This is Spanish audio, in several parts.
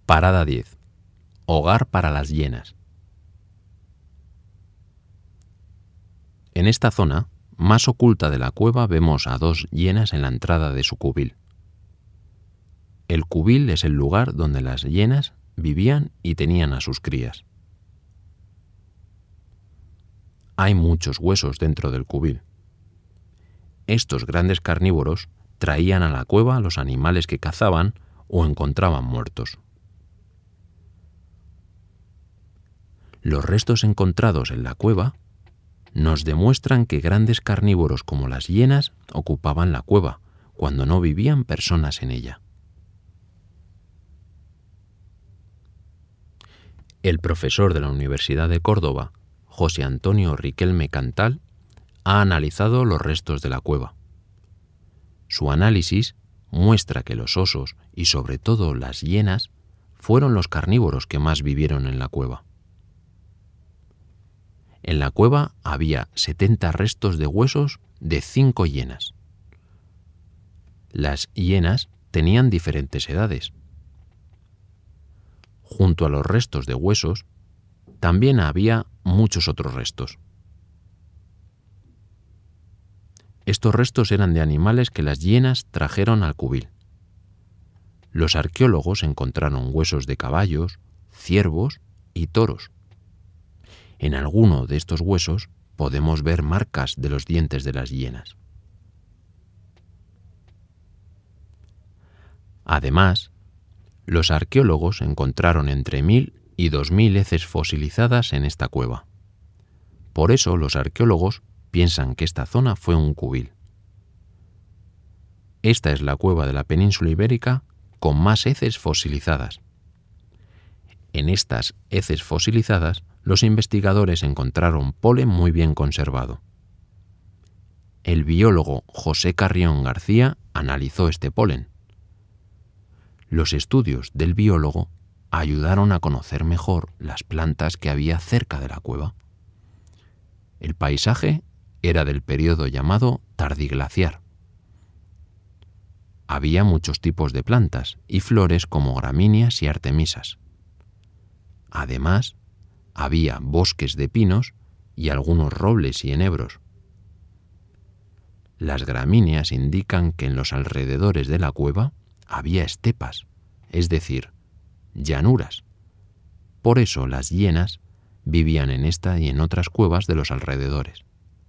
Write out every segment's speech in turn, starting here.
Parada 10. Hogar para las hienas. En esta zona, más oculta de la cueva, vemos a 2 hienas en la entrada de su cubil. El cubil es el lugar donde las hienas vivían y tenían a sus crías. Hay muchos huesos dentro del cubil. Estos grandes carnívoros traían a la cueva los animales que cazaban o encontraban muertos. Los restos encontrados en la cueva nos demuestran que grandes carnívoros como las hienas ocupaban la cueva cuando no vivían personas en ella. El profesor de la Universidad de Córdoba, José Antonio Riquelme Cantal, ha analizado los restos de la cueva. Su análisis muestra que los osos y sobre todo las hienas fueron los carnívoros que más vivieron en la cueva. En la cueva había 70 restos de huesos de 5 hienas. Las hienas tenían diferentes edades. Junto a los restos de huesos, también había muchos otros restos. Estos restos eran de animales que las hienas trajeron al cubil. Los arqueólogos encontraron huesos de caballos, ciervos y toros. En alguno de estos huesos podemos ver marcas de los dientes de las hienas. Además, los arqueólogos encontraron entre 1000 y 2000 heces fosilizadas en esta cueva. Por eso los arqueólogos piensan que esta zona fue un cubil. Esta es la cueva de la península ibérica con más heces fosilizadas. En estas heces fosilizadas, los investigadores encontraron polen muy bien conservado. El biólogo José Carrión García analizó este polen. Los estudios del biólogo ayudaron a conocer mejor las plantas que había cerca de la cueva. El paisaje era del período llamado tardiglaciar. Había muchos tipos de plantas y flores como gramíneas y artemisas. Además, había bosques de pinos y algunos robles y enebros. Las gramíneas indican que en los alrededores de la cueva había estepas, es decir, llanuras. Por eso las hienas vivían en esta y en otras cuevas de los alrededores.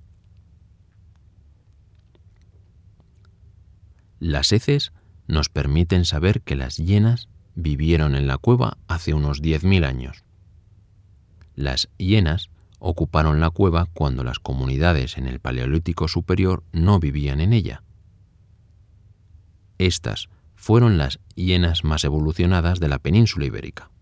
Las heces nos permiten saber que las hienas vivieron en la cueva hace unos 10.000 años. Las hienas ocuparon la cueva cuando las comunidades en el Paleolítico Superior no vivían en ella. Estas fueron las hienas más evolucionadas de la península ibérica.